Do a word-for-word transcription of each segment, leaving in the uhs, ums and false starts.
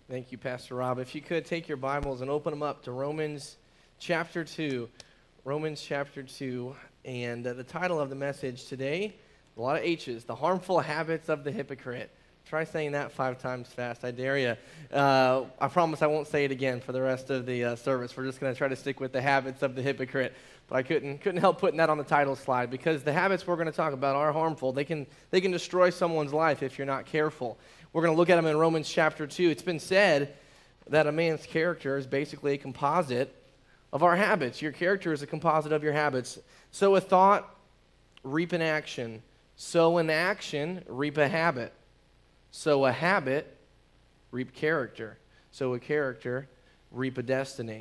Thank you, Pastor Rob. If you could take your Bibles and open them up to Romans chapter two. Romans chapter two. And uh, the title of the message today, a lot of H's, The Harmful Habits of the Hypocrite. Try saying that five times fast. I dare you. Uh, I promise I won't say it again for the rest of the uh, service. We're just going to try to stick with the habits of the hypocrite. But I couldn't couldn't help putting that on the title slide because the habits we're going to talk about are harmful. They can they can destroy someone's life if you're not careful. We're going to look at them in Romans chapter two. It's been said that a man's character is basically a composite of our habits. Your character is a composite of your habits. Sow a thought, reap an action. Sow an action, reap a habit. Sow a habit, reap character. Sow a character, reap a destiny.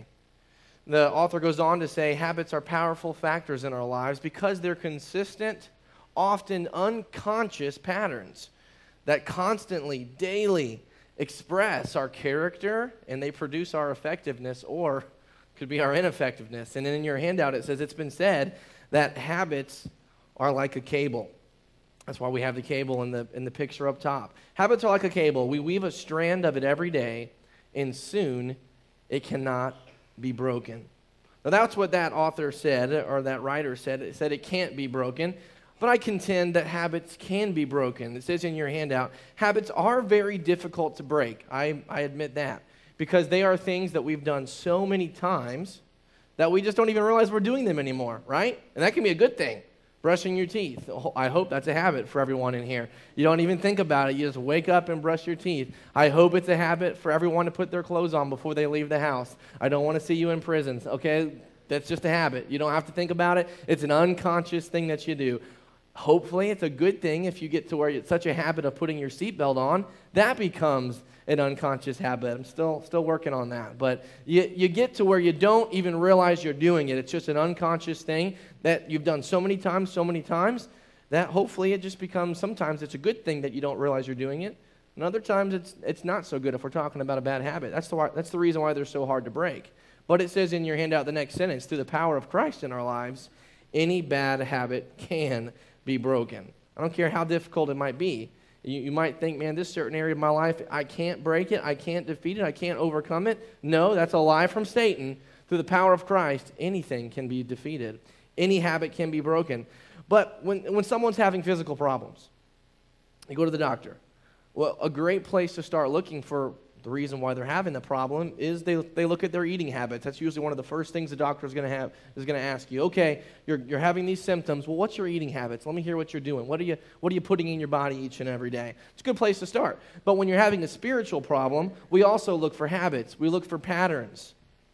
The author goes on to say, habits are powerful factors in our lives because they're consistent, often unconscious patterns that constantly, daily express our character, and they produce our effectiveness or could be our ineffectiveness. And then in your handout it says, it's been said that habits are like a cable. That's why we have the cable in the in the picture up top. Habits are like a cable. We weave a strand of it every day, and soon it cannot be broken. Now that's what that author said, or that writer said. It said it can't be broken, but I contend that habits can be broken. It says in your handout, habits are very difficult to break. I, I admit that, because they are things that we've done so many times that we just don't even realize we're doing them anymore, right? And that can be a good thing. Brushing your teeth. I hope that's a habit for everyone in here. You don't even think about it. You just wake up and brush your teeth. I hope it's a habit for everyone to put their clothes on before they leave the house. I don't want to see you in prisons, okay? That's just a habit. You don't have to think about it. It's an unconscious thing that you do. Hopefully, it's a good thing if you get to where it's such a habit of putting your seatbelt on, that becomes an unconscious habit. I'm still still working on that. But you, you get to where you don't even realize you're doing it. It's just an unconscious thing that you've done so many times, so many times, that hopefully it just becomes, sometimes it's a good thing that you don't realize you're doing it. And other times it's it's not so good if we're talking about a bad habit. That's the, why, that's the reason why they're so hard to break. But it says in your handout the next sentence, through the power of Christ in our lives, any bad habit can be broken. I don't care how difficult it might be. You, you might think, man, this certain area of my life, I can't break it, I can't defeat it, I can't overcome it. No, that's a lie from Satan. Through the power of Christ, anything can be defeated. Any habit can be broken. But when, when someone's having physical problems, you go to the doctor. Well, a great place to start looking for the reason why they're having the problem is they they look at their eating habits. That's usually one of the first things the doctor is going to have is going to ask you. Okay, you're you're having these symptoms. Well, what's your eating habits? Let me hear what you're doing. What are you what are you putting in your body each and every day? It's a good place to start. But when you're having a spiritual problem, we also look for habits. We look for patterns.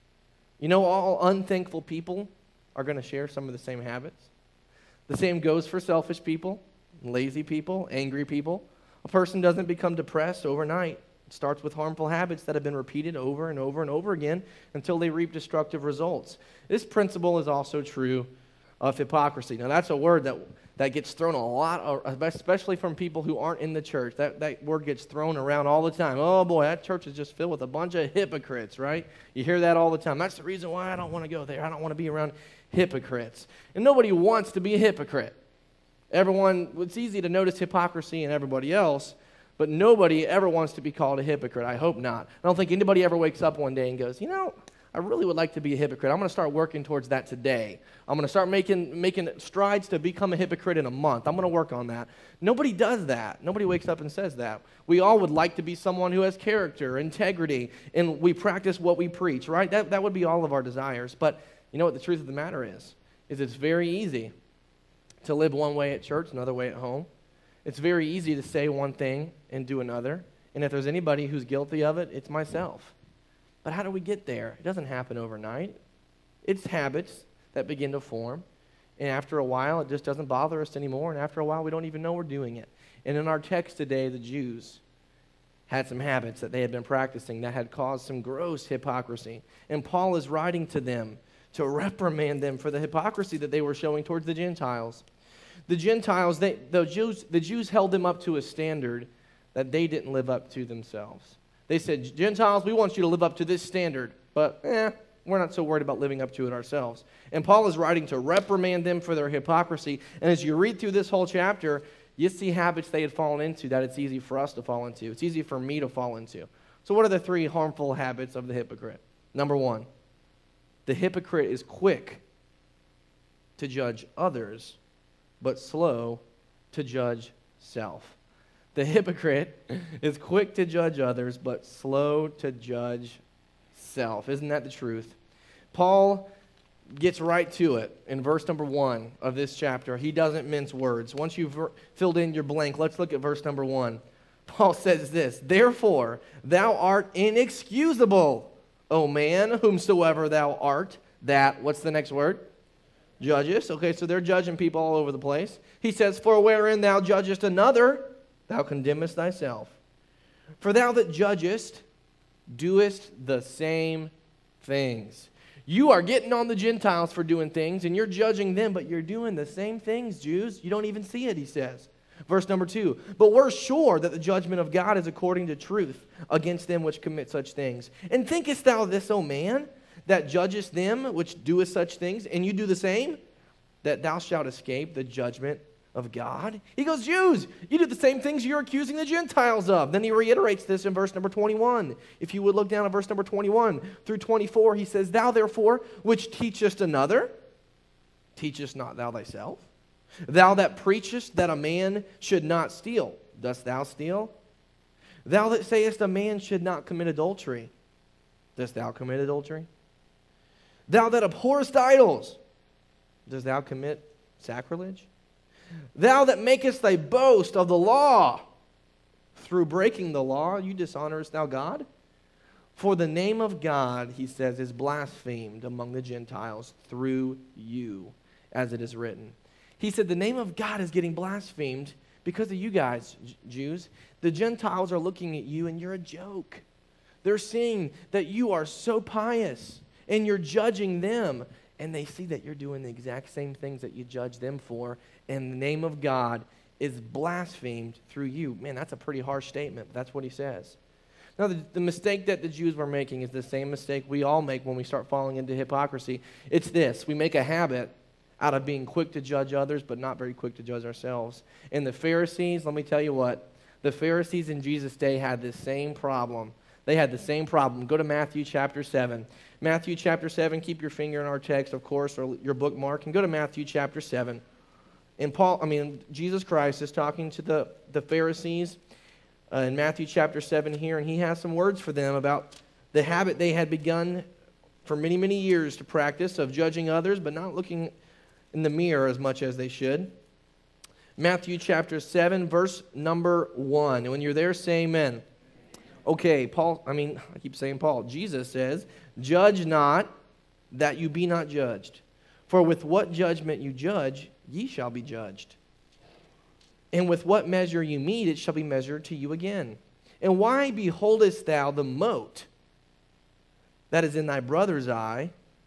You know, all unthankful people are going to share some of the same habits. The same goes for selfish people, lazy people, angry people. A person doesn't become depressed overnight. It starts with harmful habits that have been repeated over and over and over again until they reap destructive results. This principle is also true of hypocrisy. Now, that's a word that, that gets thrown a lot, especially from people who aren't in the church. That, that word gets thrown around all the time. Oh, boy, that church is just filled with a bunch of hypocrites, right? You hear that all the time. That's the reason why I don't want to go there. I don't want to be around hypocrites. And nobody wants to be a hypocrite. Everyone, it's easy to notice hypocrisy in everybody else, but nobody ever wants to be called a hypocrite. I hope not. I don't think anybody ever wakes up one day and goes, you know, I really would like to be a hypocrite. I'm going to start working towards that today. I'm going to start making making strides to become a hypocrite in a month. I'm going to work on that. Nobody does that. Nobody wakes up and says that. We all would like to be someone who has character, integrity, and we practice what we preach, right? That, that would be all of our desires. But you know what the truth of the matter is? Is it's very easy to live one way at church, another way at home. It's very easy to say one thing and do another. And if there's anybody who's guilty of it, it's myself. But how do we get there? It doesn't happen overnight. It's habits that begin to form. And after a while, it just doesn't bother us anymore. And after a while, we don't even know we're doing it. And in our text today, the Jews had some habits that they had been practicing that had caused some gross hypocrisy. And Paul is writing to them to reprimand them for the hypocrisy that they were showing towards the Gentiles. The Gentiles, they, the Jews, the Jews held them up to a standard that they didn't live up to themselves. They said, Gentiles, we want you to live up to this standard, but eh, we're not so worried about living up to it ourselves. And Paul is writing to reprimand them for their hypocrisy. And as you read through this whole chapter, you see habits they had fallen into that it's easy for us to fall into. It's easy for me to fall into. So what are the three harmful habits of the hypocrite? Number one, the hypocrite is quick to judge others, but slow to judge self. The hypocrite is quick to judge others, but slow to judge self. Isn't that the truth? Paul gets right to it in verse number one of this chapter. He doesn't mince words. Once you've filled in your blank, let's look at verse number one. Paul says this, "Therefore thou art inexcusable, O man, whomsoever thou art, that," what's the next word? Judgest. Okay, so they're judging people all over the place. He says, "For wherein thou judgest another, thou condemnest thyself. For thou that judgest doest the same things." You are getting on the Gentiles for doing things, and you're judging them, but you're doing the same things, Jews. You don't even see it, he says. Verse number two, "But we're sure that the judgment of God is according to truth against them which commit such things. And thinkest thou this, O man, that judgest them which doeth such things, and you do the same, that thou shalt escape the judgment of God?" He goes, Jews, you do the same things you're accusing the Gentiles of. Then he reiterates this in verse number twenty-one. If you would look down at verse number twenty-one through twenty-four, he says, "Thou therefore, which teachest another, teachest not thou thyself? Thou that preachest that a man should not steal, dost thou steal? Thou that sayest a man should not commit adultery, dost thou commit adultery? Thou that abhorrest idols, dost thou commit sacrilege? Thou that makest thy boast of the law, through breaking the law, you dishonorest thou God? For the name of God," he says, "is blasphemed among the Gentiles through you, as it is written." He said the name of God is getting blasphemed because of you guys, Jews. The Gentiles are looking at you and you're a joke. They're seeing that you are so pious and you're judging them. And they see that you're doing the exact same things that you judge them for. And the name of God is blasphemed through you. Man, that's a pretty harsh statement. But that's what he says. Now, the, the mistake that the Jews were making is the same mistake we all make when we start falling into hypocrisy. It's this. We make a habit out of being quick to judge others, but not very quick to judge ourselves. And the Pharisees, let me tell you what, the Pharisees in Jesus' day had this same problem. They had the same problem. Go to Matthew chapter seven. Matthew chapter seven, keep your finger in our text, of course, or your bookmark, and go to Matthew chapter seven. And Paul, I mean, Jesus Christ is talking to the, the Pharisees uh, in Matthew chapter seven here, and he has some words for them about the habit they had begun for many, many years to practice of judging others, but not looking in the mirror as much as they should. Matthew chapter seven, verse number one. And when you're there, say amen. Okay, Paul, I mean, I keep saying Paul. Jesus says, "Judge not, that you be not judged. For with what judgment you judge, ye shall be judged. And with what measure you mete, it shall be measured to you again. And why beholdest thou the mote that is in thy brother's eye,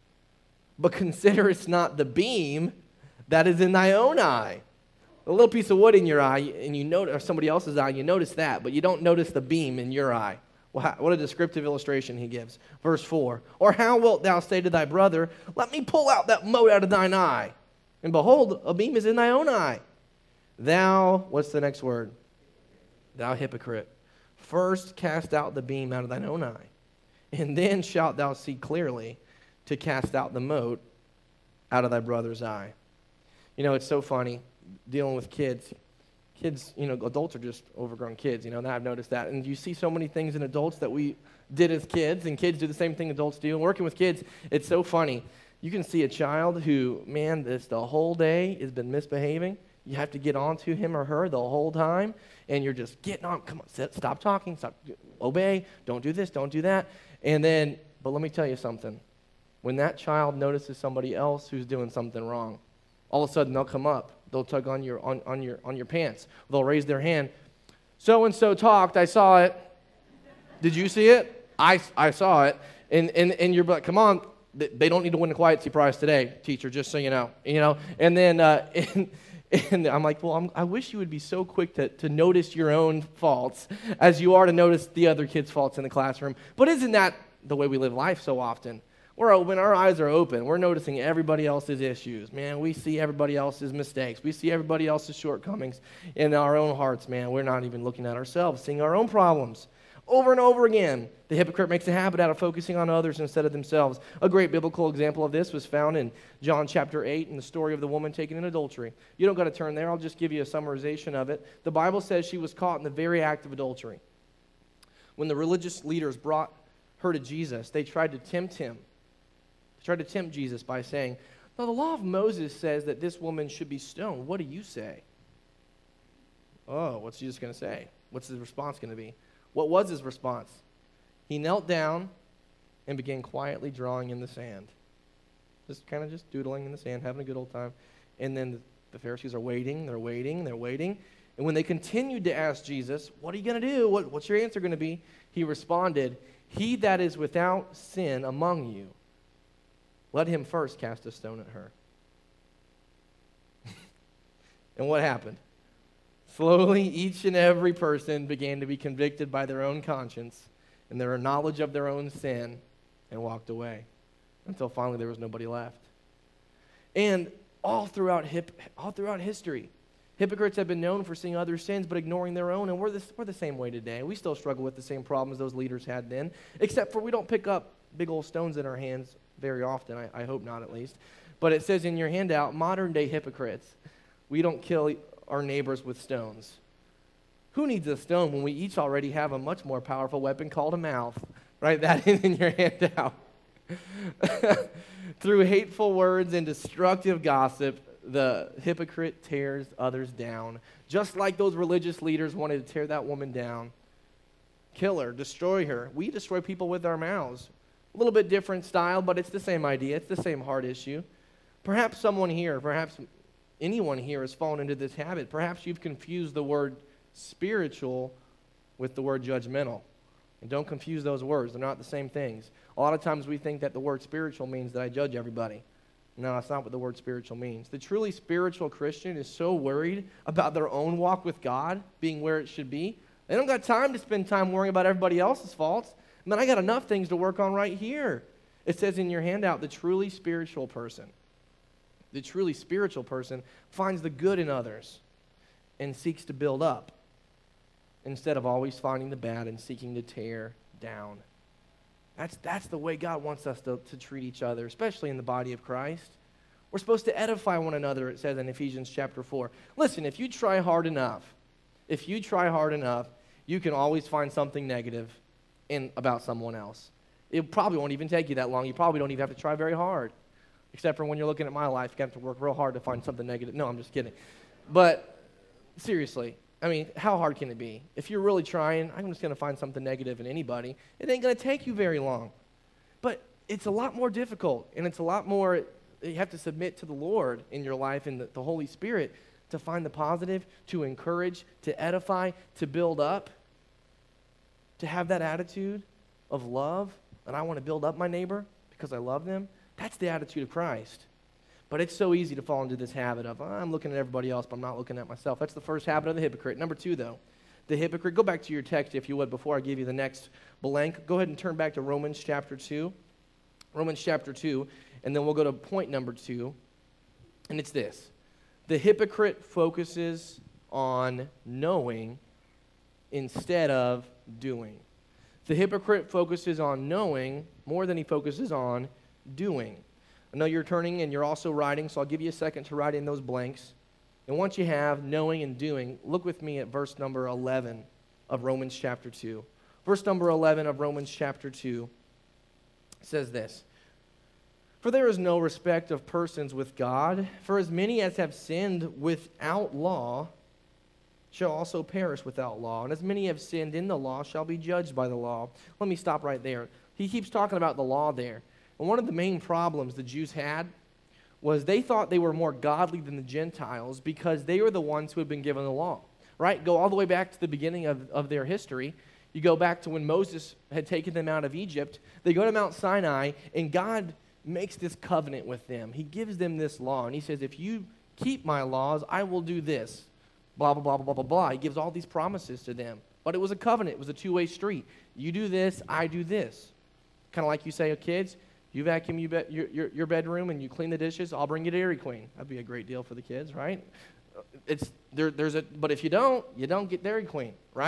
but considerest not the beam that is in thy own eye?" A little piece of wood in your eye, and you notice, or somebody else's eye, you notice that, but you don't notice the beam in your eye. Well, what a descriptive illustration he gives. Verse four, "Or how wilt thou say to thy brother, Let me pull out that mote out of thine eye? And behold, a beam is in thy own eye. Thou," what's the next word? "Thou hypocrite, first cast out the beam out of thine own eye, and then shalt thou see clearly to cast out the mote out of thy brother's eye." You know, it's so funny dealing with kids. Kids, you know, adults are just overgrown kids, you know, and I've noticed that. And you see so many things in adults that we did as kids, and kids do the same thing adults do. And working with kids, it's so funny. You can see a child who, man, this the whole day has been misbehaving. You have to get on to him or her the whole time, and you're just getting on. Come on, sit, stop talking, stop, obey, don't do this, don't do that. And then, but let me tell you something. When that child notices somebody else who's doing something wrong, all of a sudden they'll come up. They'll tug on your on, on your on your pants. They'll raise their hand. "So and so talked. I saw it. Did you see it? I, I saw it." And and and you're like, "Come on, they don't need to win the quiet prize today, teacher. Just so you know, you know." And then uh, and and I'm like, well, I'm, I wish you would be so quick to to notice your own faults as you are to notice the other kids' faults in the classroom. But isn't that the way we live life so often? We're open, our eyes are open. We're noticing everybody else's issues. Man, we see everybody else's mistakes. We see everybody else's shortcomings in our own hearts, man. We're not even looking at ourselves, seeing our own problems. Over and over again, the hypocrite makes a habit out of focusing on others instead of themselves. A great biblical example of this was found in John chapter eight in the story of the woman taken in adultery. You don't got to turn there. I'll just give you a summarization of it. The Bible says she was caught in the very act of adultery. When the religious leaders brought her to Jesus, they tried to tempt him. They tried to tempt Jesus by saying, "Now the law of Moses says that this woman should be stoned. What do you say?" Oh, what's Jesus going to say? What's his response going to be? What was his response? He knelt down and began quietly drawing in the sand. Just kind of just doodling in the sand, having a good old time. And then the Pharisees are waiting, they're waiting, they're waiting. And when they continued to ask Jesus, "What are you going to do? What, what's your answer going to be?" He responded, "He that is without sin among you, let him first cast a stone at her." And what happened? Slowly, each and every person began to be convicted by their own conscience and their knowledge of their own sin and walked away until finally there was nobody left. And all throughout hip, all throughout history, hypocrites have been known for seeing other sins but ignoring their own, and we're, this, we're the same way today. We still struggle with the same problems those leaders had then, except for we don't pick up big old stones in our hands very often. I, I hope not, at least. But it says in your handout, modern-day hypocrites. We don't kill our neighbors with stones. Who needs a stone when we each already have a much more powerful weapon called a mouth? Write that in, in your handout. Through hateful words and destructive gossip, the hypocrite tears others down. Just like those religious leaders wanted to tear that woman down. Kill her, destroy her. We destroy people with our mouths. A little bit different style, but it's the same idea. It's the same heart issue. Perhaps someone here, perhaps anyone here has fallen into this habit. Perhaps you've confused the word spiritual with the word judgmental. And don't confuse those words. They're not the same things. A lot of times we think that the word spiritual means that I judge everybody. No, that's not what the word spiritual means. The truly spiritual Christian is so worried about their own walk with God being where it should be. They don't got time to spend time worrying about everybody else's faults. Man, I got enough things to work on right here. It says in your handout, the truly spiritual person. The truly spiritual person finds the good in others and seeks to build up instead of always finding the bad and seeking to tear down. That's, that's the way God wants us to, to treat each other, especially in the body of Christ. We're supposed to edify one another, it says in Ephesians chapter four. Listen, if you try hard enough, if you try hard enough, you can always find something negative in about someone else. It probably won't even take you that long. You probably don't even have to try very hard. Except for when you're looking at my life, you have to work real hard to find something negative. No, I'm just kidding. But seriously, I mean, how hard can it be? If you're really trying, I'm just going to find something negative in anybody. It ain't going to take you very long. But it's a lot more difficult, and it's a lot more, you have to submit to the Lord in your life and the, the Holy Spirit to find the positive, to encourage, to edify, to build up, to have that attitude of love, and I want to build up my neighbor because I love them. That's the attitude of Christ. But it's so easy to fall into this habit of, oh, I'm looking at everybody else, but I'm not looking at myself. That's the first habit of the hypocrite. Number two, though, the hypocrite, go back to your text, if you would, before I give you the next blank. Go ahead and turn back to Romans chapter two. Romans chapter two, and then we'll go to point number two, and it's this. The hypocrite focuses on knowing instead of doing. The hypocrite focuses on knowing more than he focuses on doing. I know you're turning and you're also writing, so I'll give you a second to write in those blanks. And once you have knowing and doing, look with me at verse number eleven of Romans chapter two. Verse number eleven of Romans chapter two says this. For there is no respect of persons with God, for as many as have sinned without law shall also perish without law, and as many have sinned in the law shall be judged by the law. Let me stop right there. He keeps talking about the law there. And one of the main problems the Jews had was they thought they were more godly than the Gentiles because they were the ones who had been given the law, right? Go all the way back to the beginning of, of their history. You go back to when Moses had taken them out of Egypt. They go to Mount Sinai, and God makes this covenant with them. He gives them this law, and he says, if you keep my laws, I will do this, blah, blah, blah, blah, blah, blah. He gives all these promises to them. But it was a covenant. It was a two-way street. You do this, I do this. Kind of like you say, oh, kids, you vacuum you be- your, your, your bedroom and you clean the dishes, I'll bring you Dairy Queen. That'd be a great deal for the kids, right? It's there, there's a, but if you don't, you don't get Dairy Queen, right?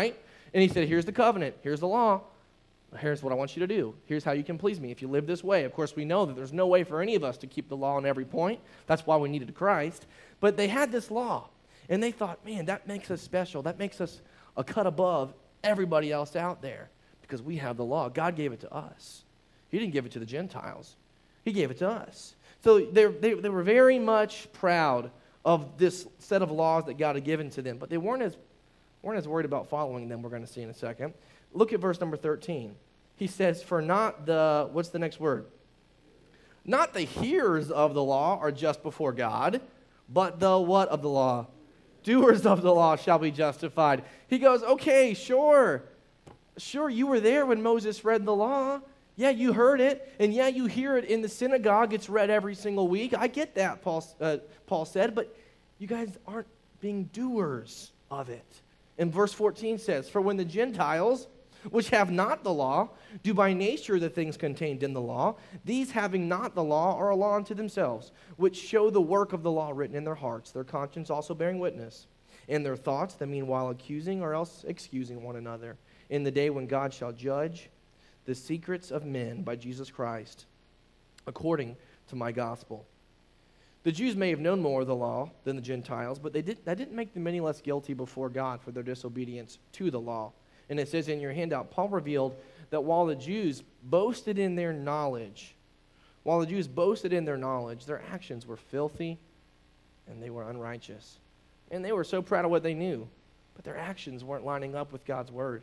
And he said, here's the covenant. Here's the law. Here's what I want you to do. Here's how you can please me if you live this way. Of course, we know that there's no way for any of us to keep the law on every point. That's why we needed Christ. But they had this law, and they thought, man, that makes us special. That makes us a cut above everybody else out there because we have the law. God gave it to us. He didn't give it to the Gentiles. He gave it to us. So they, they, they were very much proud of this set of laws that God had given to them, but they weren't as, weren't as worried about following them, we're going to see in a second. Look at verse number thirteen. He says, for not the, what's the next word? Not the hearers of the law are just before God, but the what of the law? Doers of the law shall be justified. He goes, okay, sure. Sure, you were there when Moses read the law. Yeah, you heard it, and yeah, you hear it in the synagogue. It's read every single week. I get that, Paul, uh, Paul said, but you guys aren't being doers of it. And verse fourteen says, for when the Gentiles, which have not the law, do by nature the things contained in the law, these having not the law are a law unto themselves, which show the work of the law written in their hearts, their conscience also bearing witness, and their thoughts, the meanwhile accusing or else excusing one another, in the day when God shall judge the secrets of men by Jesus Christ, according to my gospel. The Jews may have known more of the law than the Gentiles, but they did, that didn't make them any less guilty before God for their disobedience to the law. And it says in your handout, Paul revealed that while the Jews boasted in their knowledge, while the Jews boasted in their knowledge, their actions were filthy and they were unrighteous. And they were so proud of what they knew, but their actions weren't lining up with God's word.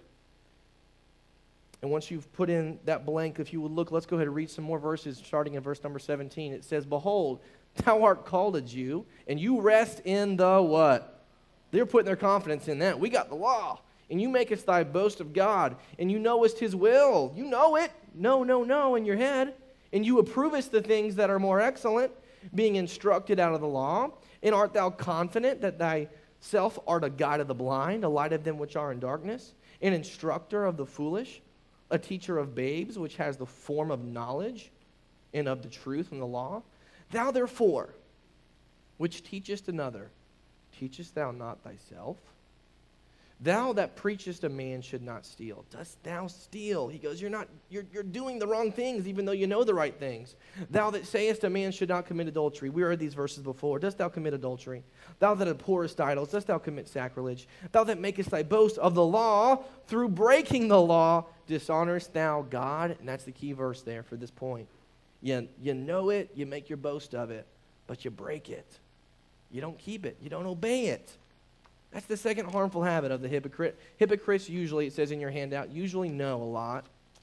And once you've put in that blank, if you would look, let's go ahead and read some more verses starting in verse number seventeen. It says, behold, thou art called a Jew, and you rest in the what? They're putting their confidence in that. We got the law. And you makest thy boast of God, and you knowest his will. You know it. No, no, no in your head. And you approvest the things that are more excellent, being instructed out of the law. And art thou confident that thyself art a guide of the blind, a light of them which are in darkness, an instructor of the foolish, a teacher of babes, which has the form of knowledge and of the truth and the law? Thou therefore, which teachest another, teachest thou not thyself? Thou that preachest a man should not steal, dost thou steal? He goes, you're not, you're, you're doing the wrong things, even though you know the right things. Thou that sayest a man should not commit adultery. We heard these verses before. Dost thou commit adultery? Thou that abhorrest idols, dost thou commit sacrilege? Thou that makest thy boast of the law, through breaking the law, dishonorest thou God? And that's the key verse there for this point. You, you know it, you make your boast of it, but you break it. You don't keep it. You don't obey it. That's the second harmful habit of the hypocrite. Hypocrites usually, it says in your handout, usually know a lot,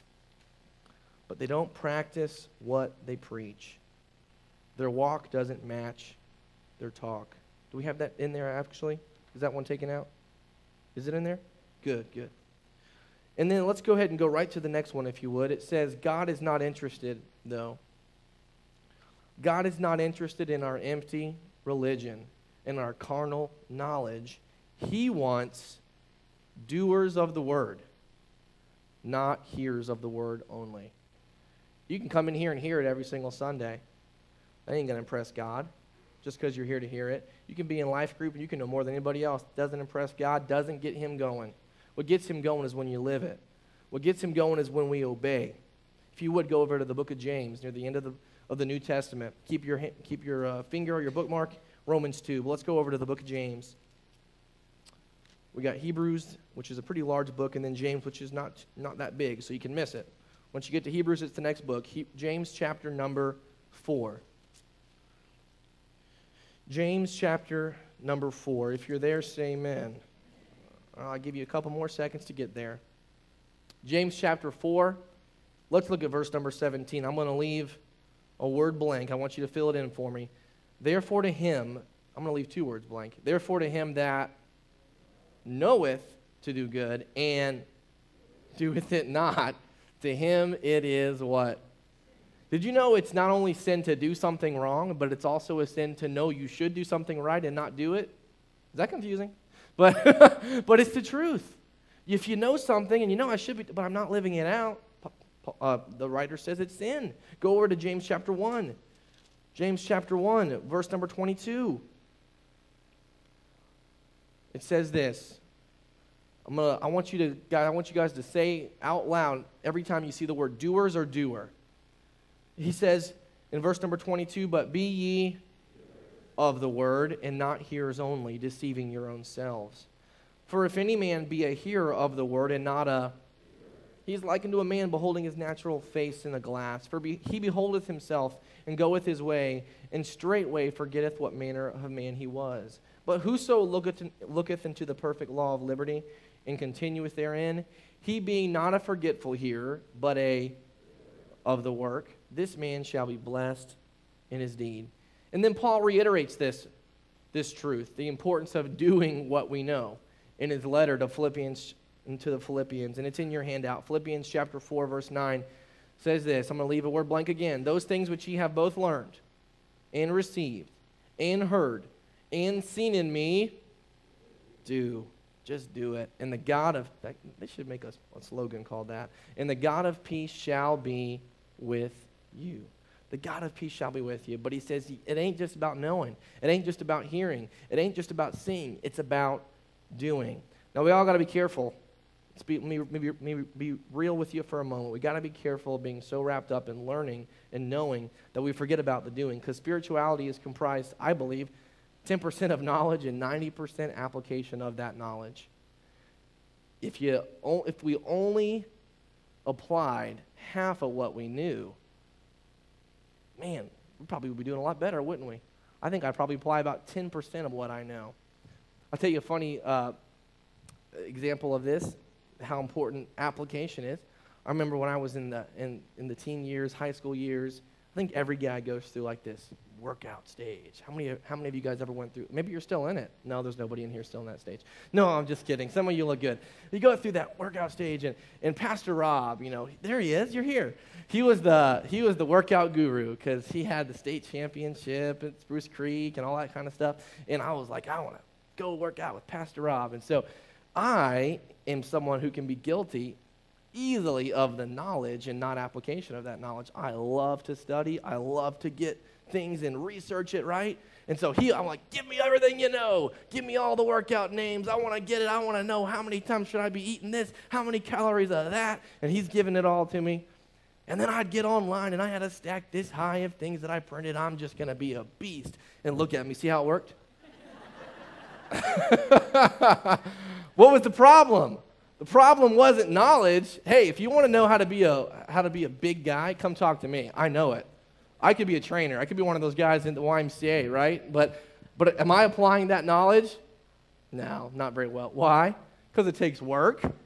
but they don't practice what they preach. Their walk doesn't match their talk. Do we have that in there actually? Is that one taken out? Is it in there? Good, good. And then let's go ahead and go right to the next one if you would. It says, God is not interested, though. God is not interested in our empty religion, in our carnal knowledge. He wants doers of the word, not hearers of the word only. You can come in here and hear it every single Sunday. That ain't going to impress God just because you're here to hear it. You can be in life group and you can know more than anybody else. Doesn't impress God, doesn't get him going. What gets him going is when you live it. What gets him going is when we obey. If you would go over to the book of James near the end of the, of the New Testament. Keep your, keep your uh, finger or your bookmark, Romans two. But let's go over to the book of James. We got Hebrews, which is a pretty large book, and then James, which is not, not that big, so you can miss it. Once you get to Hebrews, it's the next book. He, James chapter number four. James chapter number four. If you're there, say amen. I'll give you a couple more seconds to get there. James chapter four. Let's look at verse number seventeen. I'm going to leave a word blank. I want you to fill it in for me. Therefore to him, I'm going to leave two words blank. Therefore to him that knoweth to do good and doeth it not, to him it is what? Did you know it's not only sin to do something wrong, but it's also a sin to know you should do something right and not do it? Is that confusing? But but it's the truth. If you know something and you know I should be, but I'm not living it out, uh, the writer says it's sin. Go over to James chapter one. James chapter one, verse number twenty-two. It says this. I'm I'm gonna, I want you to, guys, I want you guys to say out loud every time you see the word doers or doer. He says in verse number twenty-two, but be ye of the word and not hearers only, deceiving your own selves. For if any man be a hearer of the word and not a, he is likened to a man beholding his natural face in a glass. For be, he beholdeth himself and goeth his way, and straightway forgetteth what manner of man he was. But whoso looketh, looketh into the perfect law of liberty and continueth therein, he being not a forgetful hearer, but a of the work, this man shall be blessed in his deed. And then Paul reiterates this, this truth, the importance of doing what we know, in his letter to Philippians, to the Philippians, and it's in your handout. Philippians chapter four, verse nine says this. I'm going to leave a word blank again. Those things which ye have both learned and received and heard and seen in me, do. Just do it. And the God of, they should make a, a slogan called that. And the God of peace shall be with you. The God of peace shall be with you. But he says it ain't just about knowing. It ain't just about hearing. It ain't just about seeing. It's about doing. Now, we all got to be careful. Let's be, maybe, maybe, maybe be real with you for a moment. We got to be careful of being so wrapped up in learning and knowing that we forget about the doing. Because spirituality is comprised, I believe, ten percent of knowledge and ninety percent application of that knowledge. If, you, if we only applied half of what we knew, man, we probably would be doing a lot better, wouldn't we? I think I'd probably apply about ten percent of what I know. I'll tell you a funny uh, example of this, how important application is. I remember when I was in the in, in the teen years, high school years, I think every guy goes through like this workout stage. How many how many of you guys ever went through? Maybe you're still in it. No, there's nobody in here still in that stage. No, I'm just kidding. Some of you look good. You go through that workout stage, and, and Pastor Rob, you know, there he is. You're here. He was the he was the workout guru because he had the state championship at Spruce Creek and all that kind of stuff. And I was like, I want to go work out with Pastor Rob. And so I am someone who can be guilty easily of the knowledge and not application of that knowledge. I love to study. I love to get things and research it, right? And so he, I'm like, give me everything you know. Give me all the workout names. I want to get it. I want to know how many times should I be eating this, how many calories of that, and he's giving it all to me. And then I'd get online, and I had to stack this high of things that I printed. I'm just going to be a beast. And look at me. See how it worked? What was the problem? The problem wasn't knowledge. Hey, if you want to know how to be a how to be a big guy, come talk to me. I know it. I could be a trainer. I could be one of those guys in the Y M C A, right? But but am I applying that knowledge? No, not very well. Why? Because it takes work. It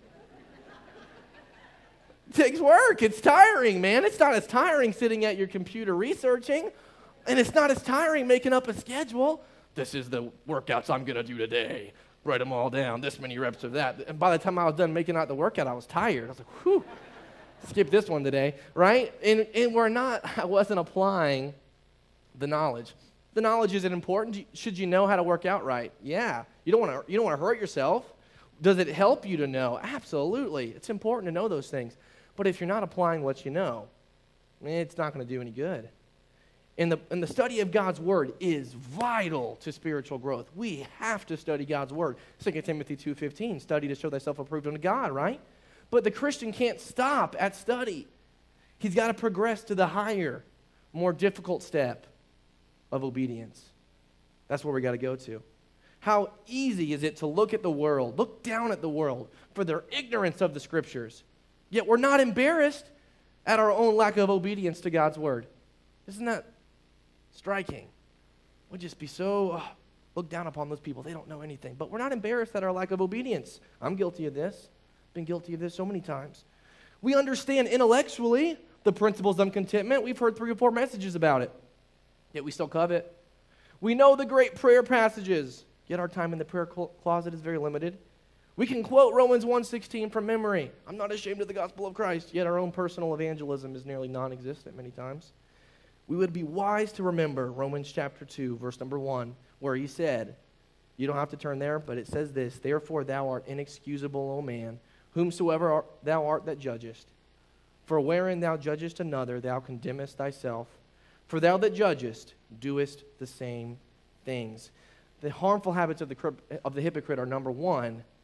takes work. It's tiring, man. It's not as tiring sitting at your computer researching, and it's not as tiring making up a schedule. This is the workouts I'm going to do today. Write them all down, this many reps of that. And by the time I was done making out the workout, I was tired. I was like, whew, skip this one today, right? And, and we're not, I wasn't applying the knowledge. The knowledge isn't important. Should you know how to work out right? Yeah. You don't want to, you don't want to hurt yourself. Does it help you to know? Absolutely. It's important to know those things. But if you're not applying what you know, it's not going to do any good. And the, and the study of God's Word is vital to spiritual growth. We have to study God's Word. Second Timothy two fifteen, study to show thyself approved unto God, right? But the Christian can't stop at study. He's got to progress to the higher, more difficult step of obedience. That's where we got to go to. How easy is it to look at the world, look down at the world for their ignorance of the Scriptures, yet we're not embarrassed at our own lack of obedience to God's Word. Isn't that striking? We'd just be so uh, look down upon those people. They don't know anything. But we're not embarrassed at our lack of obedience. I'm guilty of this. Been guilty of this so many times. We understand intellectually the principles of contentment. We've heard three or four messages about it. Yet we still covet. We know the great prayer passages. Yet our time in the prayer cl- closet is very limited. We can quote Romans one sixteen from memory. I'm not ashamed of the gospel of Christ. Yet our own personal evangelism is nearly non-existent many times. We would be wise to remember Romans chapter two, verse number one, where he said, you don't have to turn there, but it says this, therefore thou art inexcusable, O man, whomsoever art, thou art that judgest. For wherein thou judgest another, thou condemnest thyself. For thou that judgest doest the same things. The harmful habits of the, of the hypocrite are, number one,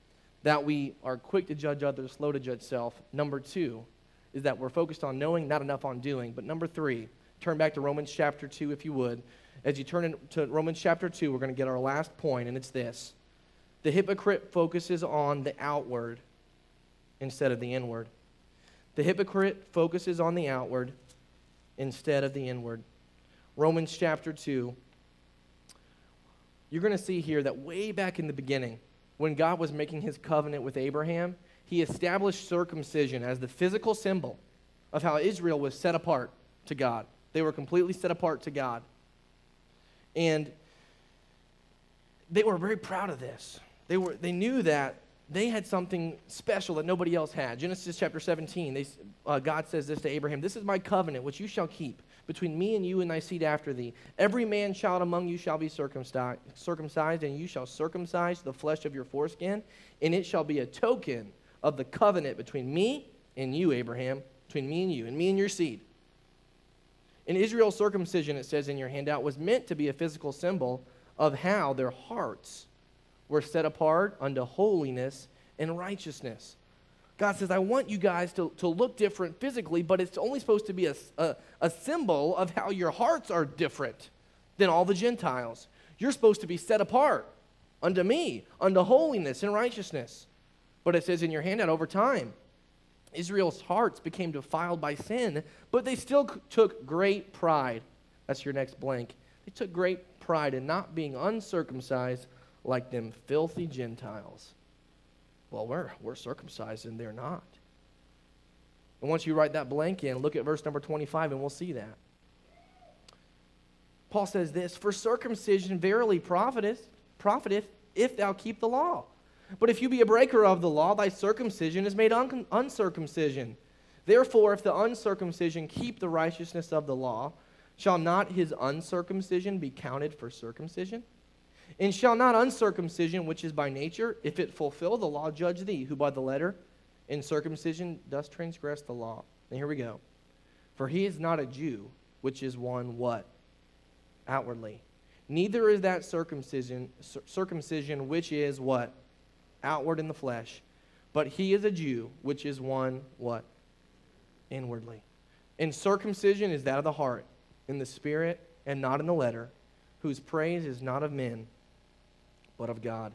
that we are quick to judge others, slow to judge self. Number two is that we're focused on knowing, not enough on doing. But number three, turn back to Romans chapter two if you would. As you turn to Romans chapter two, we're going to get our last point, and it's this. The hypocrite focuses on the outward instead of the inward. The hypocrite focuses on the outward instead of the inward. Romans chapter two. You're going to see here that way back in the beginning, when God was making his covenant with Abraham, he established circumcision as the physical symbol of how Israel was set apart to God. They were completely set apart to God. And they were very proud of this. They were, they knew that they had something special that nobody else had. Genesis chapter seventeen, they, uh, God says this to Abraham, "This is my covenant which you shall keep between me and you and thy seed after thee. Every man child among you shall be circumcised, circumcised, and you shall circumcise the flesh of your foreskin, and it shall be a token of the covenant between me and you, Abraham, between me and you, and me and your seed." In Israel's circumcision, it says in your handout, was meant to be a physical symbol of how their hearts were set apart unto holiness and righteousness. God says, I want you guys to, to look different physically, but it's only supposed to be a, a, a symbol of how your hearts are different than all the Gentiles. You're supposed to be set apart unto me, unto holiness and righteousness. But it says in your handout, over time, Israel's hearts became defiled by sin, but they still c- took great pride. That's your next blank. They took great pride in not being uncircumcised like them filthy Gentiles. Well, we're, we're circumcised and they're not. And once you write that blank in, look at verse number twenty-five and we'll see that. Paul says this, "For circumcision verily profiteth, profiteth if thou keep the law. But if you be a breaker of the law, thy circumcision is made un- uncircumcision. Therefore, if the uncircumcision keep the righteousness of the law, shall not his uncircumcision be counted for circumcision? And shall not uncircumcision, which is by nature, if it fulfill the law, judge thee, who by the letter in circumcision does transgress the law?" And here we go. "For he is not a Jew, which is one what? Outwardly. Neither is that circumcision, circumcision which is what? Outward in the flesh. But he is a Jew, which is one what? Inwardly. And circumcision is that of the heart, in the spirit, and not in the letter, whose praise is not of men, but of God."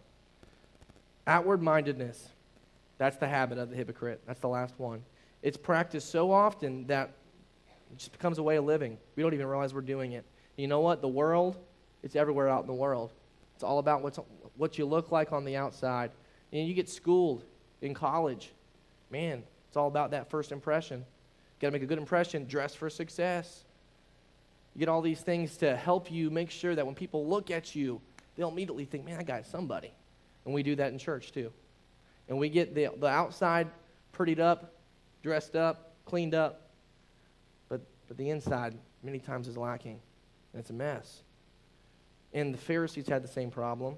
Outward-mindedness, that's the habit of the hypocrite. That's the last one. It's practiced so often that it just becomes a way of living. We don't even realize we're doing it. You know what? The world, it's everywhere out in the world. It's all about what's, what you look like on the outside. And you get schooled in college. Man, it's all about that first impression. Got to make a good impression, dress for success. You get all these things to help you make sure that when people look at you, they'll immediately think, man, that guy's somebody. And we do that in church too. And we get the, the outside prettied up, dressed up, cleaned up, but, but the inside many times is lacking, and it's a mess. And the Pharisees had the same problem.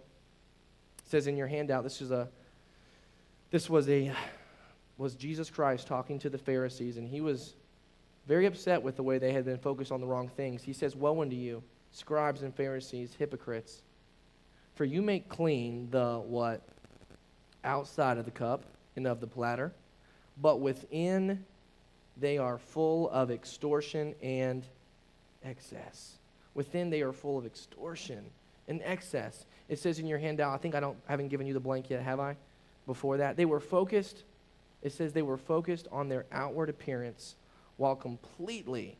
It says in your handout, this is a, this was a, was Jesus Christ talking to the Pharisees, and he was very upset with the way they had been focused on the wrong things. He says, "Woe unto you, scribes and Pharisees, hypocrites, for you make clean the what? Outside of the cup and of the platter, but within they are full of extortion and excess." Within they are full of extortion and excess. It says in your handout, I think I don't I haven't given you the blank yet, have I? Before that, they were focused, it says they were focused on their outward appearance while completely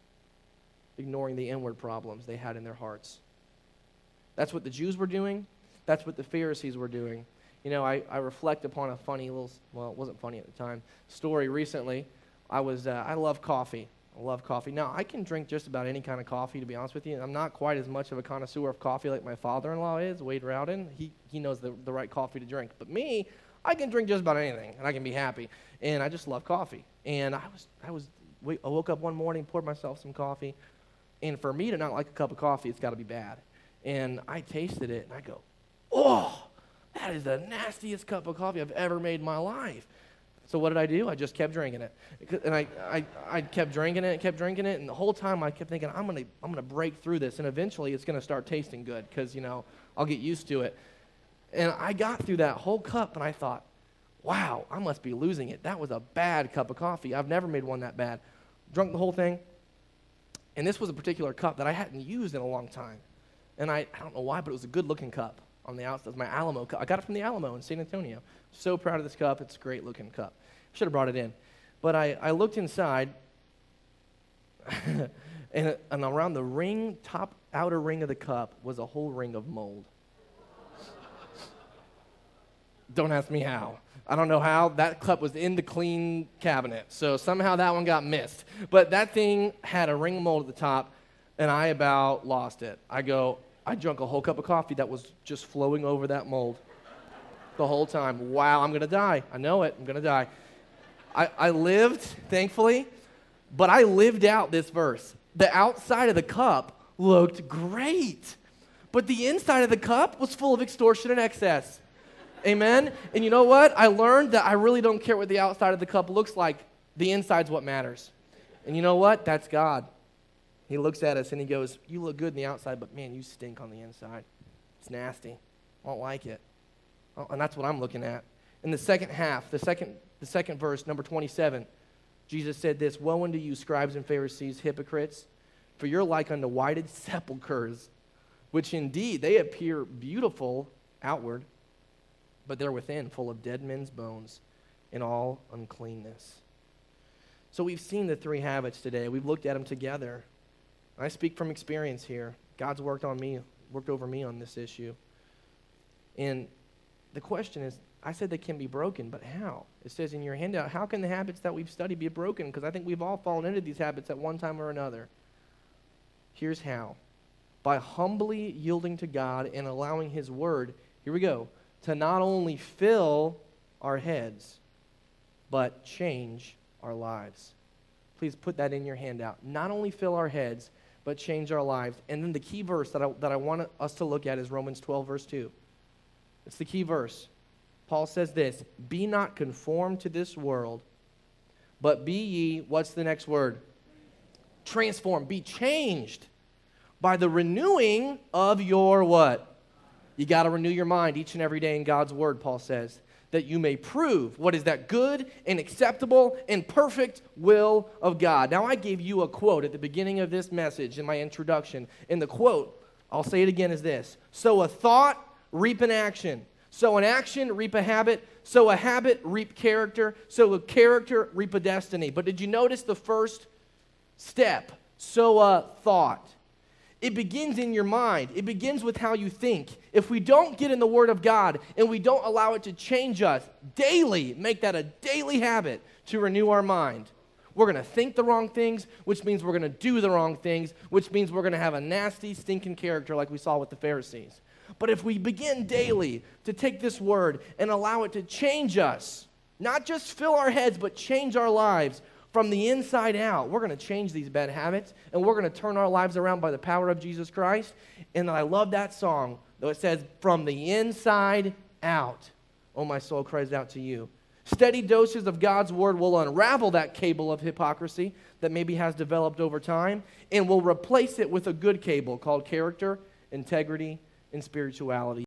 ignoring the inward problems they had in their hearts. That's what the Jews were doing. That's what the Pharisees were doing. You know, I, I reflect upon a funny little, well, it wasn't funny at the time, story recently. I was, uh, I love coffee. I love coffee. Now, I can drink just about any kind of coffee, to be honest with you. I'm not quite as much of a connoisseur of coffee like my father-in-law is, Wade Rowden. He he knows the, the right coffee to drink. But me, I can drink just about anything, and I can be happy. And I just love coffee. And I was, I was, I woke up one morning, poured myself some coffee. And for me to not like a cup of coffee, it's got to be bad. And I tasted it, and I go, oh, that is the nastiest cup of coffee I've ever made in my life. So what did I do? I just kept drinking it. And I, I, I kept drinking it, kept drinking it, and the whole time I kept thinking, I'm going to I'm gonna break through this, and eventually it's going to start tasting good because, you know, I'll get used to it. And I got through that whole cup, and I thought, Wow, I must be losing it. That was a bad cup of coffee. I've never made one that bad. Drunk the whole thing. And this was a particular cup that I hadn't used in a long time. And I, I don't know why, but it was a good-looking cup on the outside. It was my Alamo cup. I got it from the Alamo in San Antonio. So proud of this cup. It's a great-looking cup. Should have brought it in. But I, I looked inside, and, and around the ring, top outer ring of the cup, was a whole ring of mold. Don't ask me how. I don't know how. That cup was in the clean cabinet, so somehow that one got missed. But that thing had a ring of mold at the top, and I about lost it. I go, I drank a whole cup of coffee that was just flowing over that mold the whole time. Wow, I'm going to die. I know it. I'm going to die. I, I lived, thankfully, but I lived out this verse. The outside of the cup looked great, but the inside of the cup was full of extortion and excess. Amen? And you know what? I learned that I really don't care what the outside of the cup looks like. The inside's what matters. And you know what? That's God. He looks at us and he goes, you look good on the outside, but man, you stink on the inside. It's nasty. I don't like it. Oh, and that's what I'm looking at. In the second half, the second, the second verse, number twenty-seven, Jesus said this, woe unto you, scribes and Pharisees, hypocrites, for you're like unto whited sepulchres, which indeed they appear beautiful outward, but they're within full of dead men's bones and all uncleanness. So we've seen the three habits today. We've looked at them together. I speak from experience here. God's worked on me, worked over me on this issue. And the question is, I said they can be broken, but how? It says in your handout, how can the habits that we've studied be broken? Because I think we've all fallen into these habits at one time or another. Here's how. By humbly yielding to God and allowing his word, here we go, to not only fill our heads, but change our lives. Please put that in your handout. Not only fill our heads, but change our lives. And then the key verse that I, that I want us to look at is Romans twelve, verse two. It's the key verse. Paul says this, be not conformed to this world, but be ye, what's the next word? Transformed. Be changed by the renewing of your what? You got to renew your mind each and every day in God's word, Paul says, that you may prove what is that good and acceptable and perfect will of God. Now, I gave you a quote at the beginning of this message in my introduction. And the quote, I'll say it again, is this. Sow a thought, reap an action. Sow an action, reap a habit. Sow a habit, reap character. Sow a character, reap a destiny. But did you notice the first step? Sow a thought. It begins in your mind. It begins with how you think. If we don't get in the Word of God and we don't allow it to change us daily, make that a daily habit to renew our mind, we're going to think the wrong things, which means we're going to do the wrong things, which means we're going to have a nasty, stinking character like we saw with the Pharisees. But if we begin daily to take this Word and allow it to change us, not just fill our heads, but change our lives, from the inside out, we're going to change these bad habits, and we're going to turn our lives around by the power of Jesus Christ. And I love that song, though it says, from the inside out, oh, my soul cries out to you. Steady doses of God's word will unravel that cable of hypocrisy that maybe has developed over time, and will replace it with a good cable called character, integrity, and spirituality.